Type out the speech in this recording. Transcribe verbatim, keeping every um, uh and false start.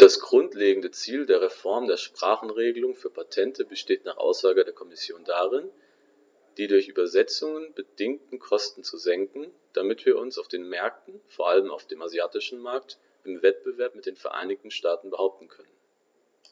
Das grundlegende Ziel der Reform der Sprachenregelung für Patente besteht nach Aussage der Kommission darin, die durch Übersetzungen bedingten Kosten zu senken, damit wir uns auf den Märkten, vor allem auf dem asiatischen Markt, im Wettbewerb mit den Vereinigten Staaten behaupten können.